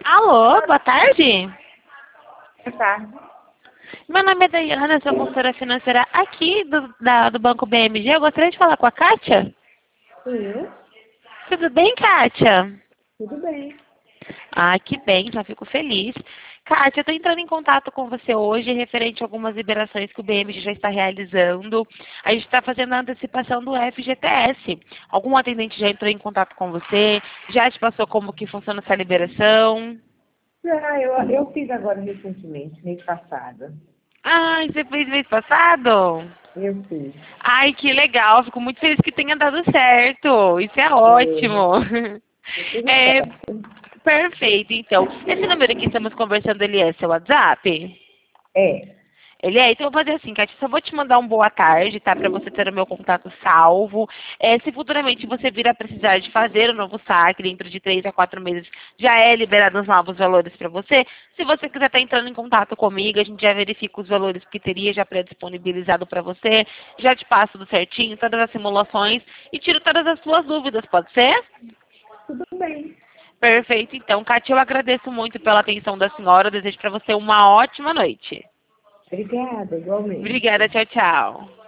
Alô, boa tarde. Boa tarde. Meu nome é Daiana, sou consultora financeira aqui do Banco BMG. Eu gostaria de falar com a Kátia. Sim, Tudo bem, Kátia? tudo bem. Ah, que bem, já fico feliz. Kátia, eu estou entrando em contato com você hoje referente a algumas liberações que o BMG já está realizando. A gente está fazendo a antecipação do FGTS. Algum atendente já entrou em contato com você? Já te passou como que funciona essa liberação? Eu fiz agora recentemente, mês passado. Ai, você fez mês passado? Eu fiz. Ai, que legal. Fico muito feliz que tenha dado certo. Isso é É, ótimo. deu tudo É, certo. perfeito. Então, esse número que estamos conversando, ele é seu WhatsApp? É, Ele é? Então eu vou fazer assim, Kátia, só vou te mandar um boa tarde, tá? Para você ter o meu contato salvo. Se futuramente você vir a precisar de fazer o novo saque dentro de 3 a 4 meses, já é liberado os novos valores para você. Se você quiser estar entrando em contato comigo, a gente já verifica os valores que teria já pré-disponibilizado para você. Já te passo tudo certinho, todas as simulações e tiro todas as suas dúvidas, pode ser? tudo bem. Perfeito. Então, Kátia, eu agradeço muito pela atenção da senhora. Eu desejo para você uma ótima noite. Obrigada, igualmente. Obrigada, tchau, tchau.